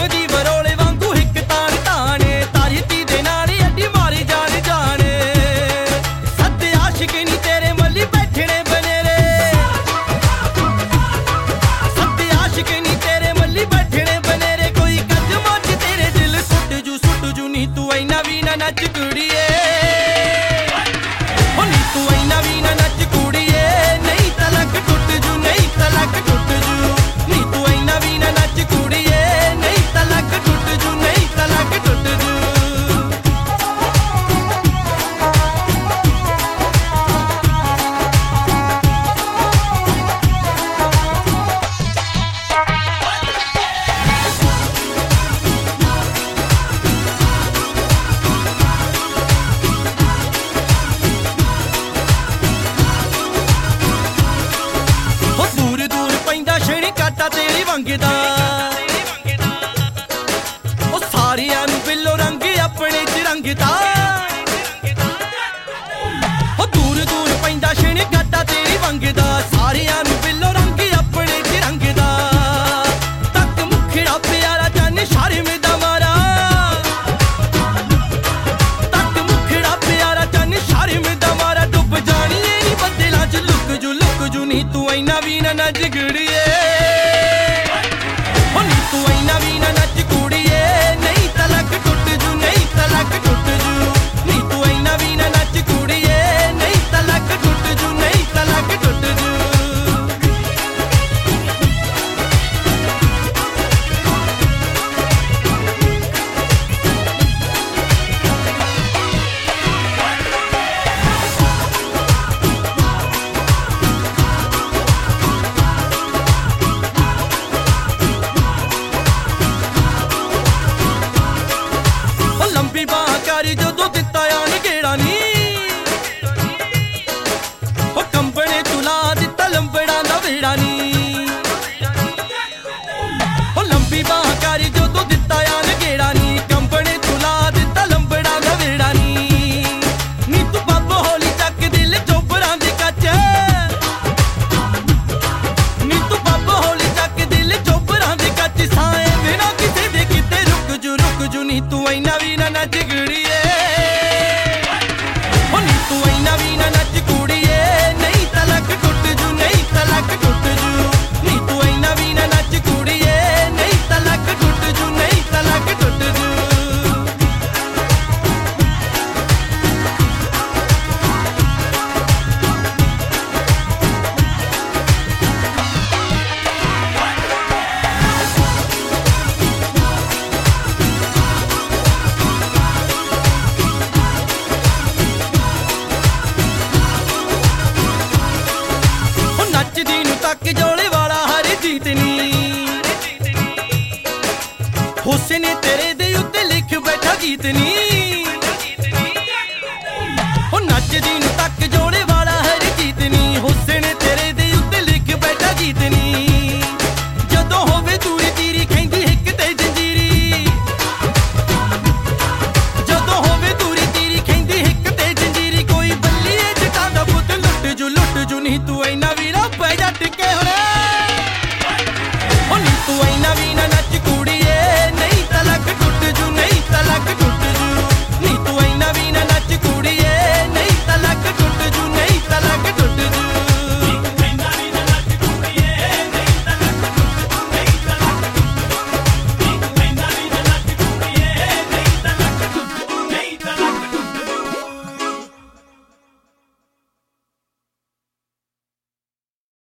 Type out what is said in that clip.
ਦੀ ਵਰੋਲੇ ਵਾਂਗੂ ਹਿੱਕ ਤਾਣ ਤਾਣੇ ਤਾਰੀ ਦੇ ਨਾਲ ਅੱਡੀ ਮਾਰੀ ਜਾਣ ਜਾਣੇ ਸੱਦੇ ਆਸ਼ਿਕ ਨੀ ਤੇਰੇ ਮੱਲੀ ਬੈਠਣੇ ਬਨੇਰੇ ਸੱਦੇ ਆਸ਼ਿਕ ਨੀ ਤੇਰੇ ਮੱਲੀ ਬੈਠਣੇ ਬਨੇਰੇ ਕੋਈ ਕਦਮਾਂ 'ਚ ਤੇਰੇ ਦਿਲ ਸੁੱਟ ਜੂ ਨੀ ਤੂੰ ਐਨਾ ਵੀ ਨਾ ਨੱਚ ਕੁੜੀਏ ਹੋ ਨੀ ਤੂੰ ਐਨਾ ਵੀ ਨਾ ਨੱਚ ਕੁੜੀਏ ਨਹੀਂ ਤਾਂ ਲੱਕ ਟੁੱਟ ਜੂ ਨਹੀਂ ਤਾਂ ਲੱਕ ਟੁੱਟ ਜੂ ਨੀ ਤੂੰ ਐਨਾ ਵੀ ਨਾ ਨੱਚ ਕੁੜੀਏ ਨਹੀਂ ਤਾਂ ਲੱਕ ਟੁੱਟ ਜੂ ਨਹੀਂ ਤਾਂ ਲੱਕ ਟੁੱਟ ਜੂ ਤੇਰੀ ਵੰਗਦਾ ਉਹ ਸਾਰਿਆਂ ਨੂੰ ਬਿੱਲੋ ਰੰਗ ਆਪਣੇ ਚ ਰੰਗਦਾ ਉਹ ਦੂਰ ਦੂਰ ਪੈਂਦਾ ਛਿਣ ਗੱਡਾ ਤੇਰੀ ਵੰਗਦਾ ਸਾਰਿਆਂ ਨੂੰ ਬਿੱਲੋ ਰੰਗ ਆਪਣੇ ਚ ਰੰਗਦਾ ਤੱਕ ਮੁਖੜਾ ਪਿਆਰਾ ਚੰਨ ਸ਼ਰਮ ਦਾ ਮਾਰਾ ਤੱਕ ਮੁਖੜਾ ਪਿਆਰਾ ਚੰਨ ਸ਼ਰਮ ਦਾ ਮਾਰਾ ਡੁੱਬ ਜਾਣੀਏ ਨੀ ਬੱਦਲਾਂ ਚ ਲੁਕ ਜੂ ਨੀ ਤੂੰ ਐਨਾ ਵੀ ਨਾ ਨੱਚ ਕੁੜੀਏ ਜਦੋਂ ਦਿੱਤਾ ਆਣ ਗੇੜਾ ਨੀ ਉਹ ਕੰਬਣੇ ਤੁਲਾ ਦਿੱਤਾ ਲੰਬੜਾ ਦਾ ਵੇੜਾ ਨੀ ਉਹ ਲੰਬੀ ਬਾਹ ਕਰੀ ਜਦੋਂ ਦਿੱਤਾ ਆਣ ਗੇੜਾ ਨੀ ਕੰਬਣੇ ਤੁਲਾ ਦਿੱਤਾ ਲੰਬੜਾ ਦਾ ਵੇੜਾ ਨੀ ਤੂੰ ਬੱਬ ਹੌਲੀ ਚੱਕ ਦਿਲ ਚੋਬਰਾਂ ਦੇ ਕੱਚ ਨੀ ਤੂੰ ਬੱਬ ਹੌਲੀ ਚੱਕ ਦਿਲ ਚੋਬਰਾਂ ਦੇ ਕੱਚ ਸਾਏ ਬਿਨਾ ਕਿਸੇ ਦੇ ਕਿਤੇ ਰੁਕ ਜੂ ਨੀ ਤੂੰ ਐਨਾ ਵੀ ਨਾ ਨੱਚ ਕੁੜੀਏ ਨੱਚਦੀ ਨੂੰ ਤੱਕ ਜੋਲੇ ਵਾਲਾ ਹਰ ਜੀਤ ਨੀ ਹੁਸਨ ਤੇਰੇ ਦੇ ਉੱਤੇ ਲਿਖ ਬੈਠਾ ਗੀਤ ਨੀ ਉਹ ਨੱਚਦੀ ਨੂੰ ਤੱਕ ਜੋਲੇ